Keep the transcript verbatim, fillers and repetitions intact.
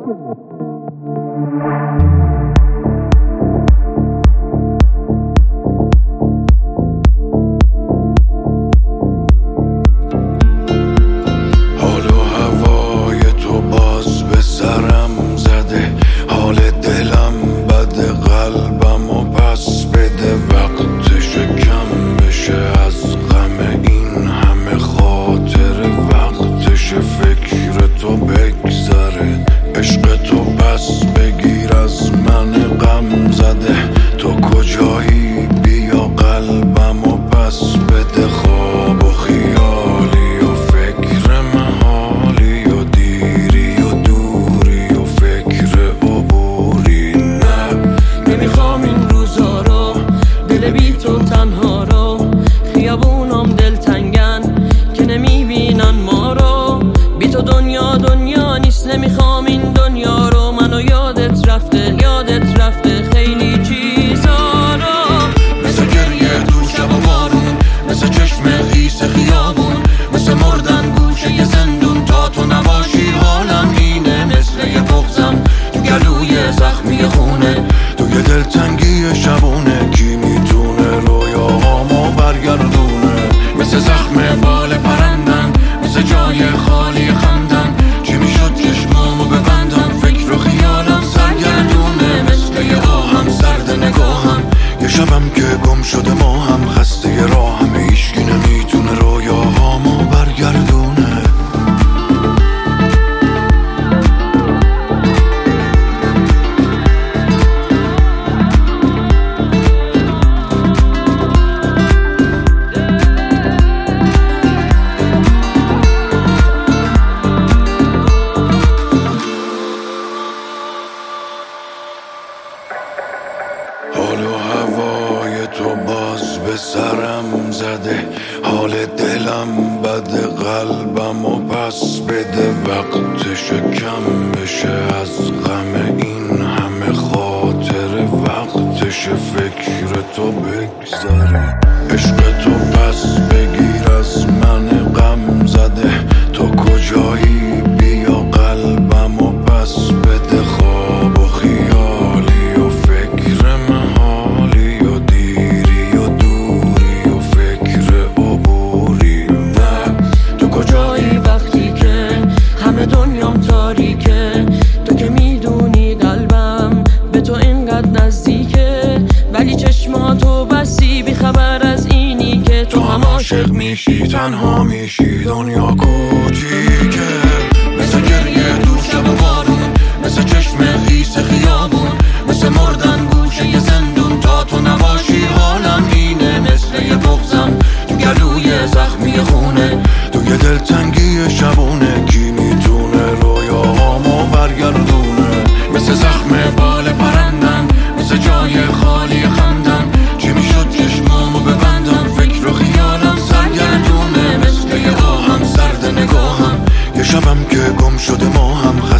حال و هوای تو باز به سرم زده، حال دلم بده، قلبم و پس بده. وقتش کم بشه از غم این همه خاطره، وقتش فکر تو بگذره. عشق تو پس بگیر از من غم زده، تو کجایی بیا قلبم و پس بده. خواب و خیالی و فکر محالی و دیری و دوری و فکر عبوری. نه تو کجایی وقتی که همه دنیام تاریکه، تو که میدونی قلبم به تو اینقدر نزدیکه، ولی چشماتو بسی بی خبر از اینی که تو هم عاشق میشی تنها میشی دنیا کوچیکه. مثل گریه دور شب و بارون، مثل چشم خیس خیابون، مثل مردن گوشه ی زندون. تا تو نباشی حالم اینه، مثل یه بغضم تو گلوی زخمی خونه، تو یه دلتنگی شبونه. کی میتونه رویاهامو برگردونه؟ مثل زخم بال پرندن، مثل جای خالی خندن. چی میشد چشمامو ببندم؟ فکر و خیالم سرگردونه، مثل یه آهم سرد نگاهم. یه شبم که گم شده ما هم